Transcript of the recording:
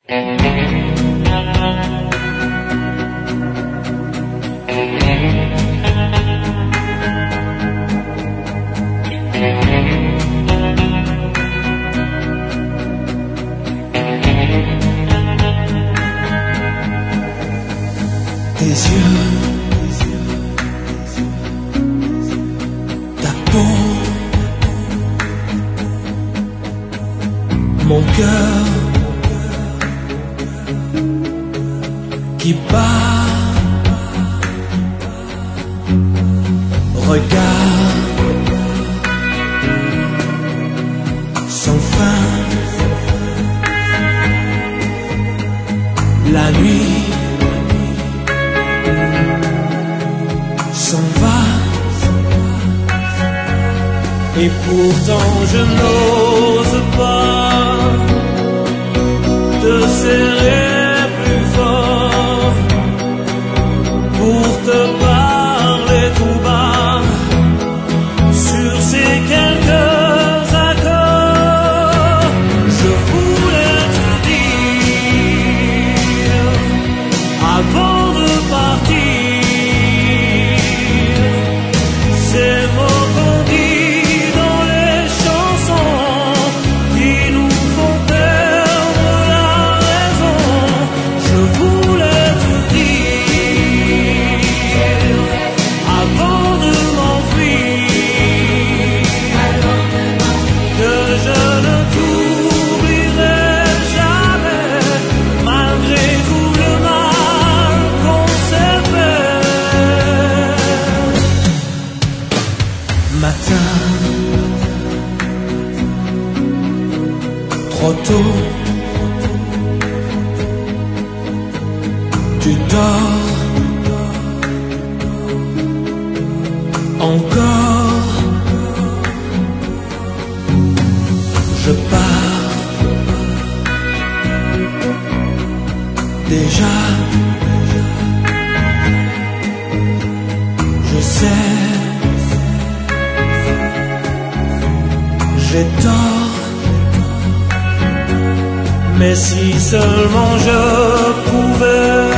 Tes yeux, ta peau, mon cœur qui bat. Regarde sans fin, la nuit s'en va, et pourtant je n'ose pas te serrer plus fort pour te parler tout bas sur ces quelques accords. Je voulais te dire avant de partir ces mots qu'on dit dans les chansons qui nous font perdre la raison. Je voulais te dire avant de m'enfuir que je ne t'oublierai jamais malgré tout le mal qu'on s'est fait. Matin, trop tôt, tu dors encore. Je pars déjà. Je sais, j'ai tort, mais si seulement je pouvais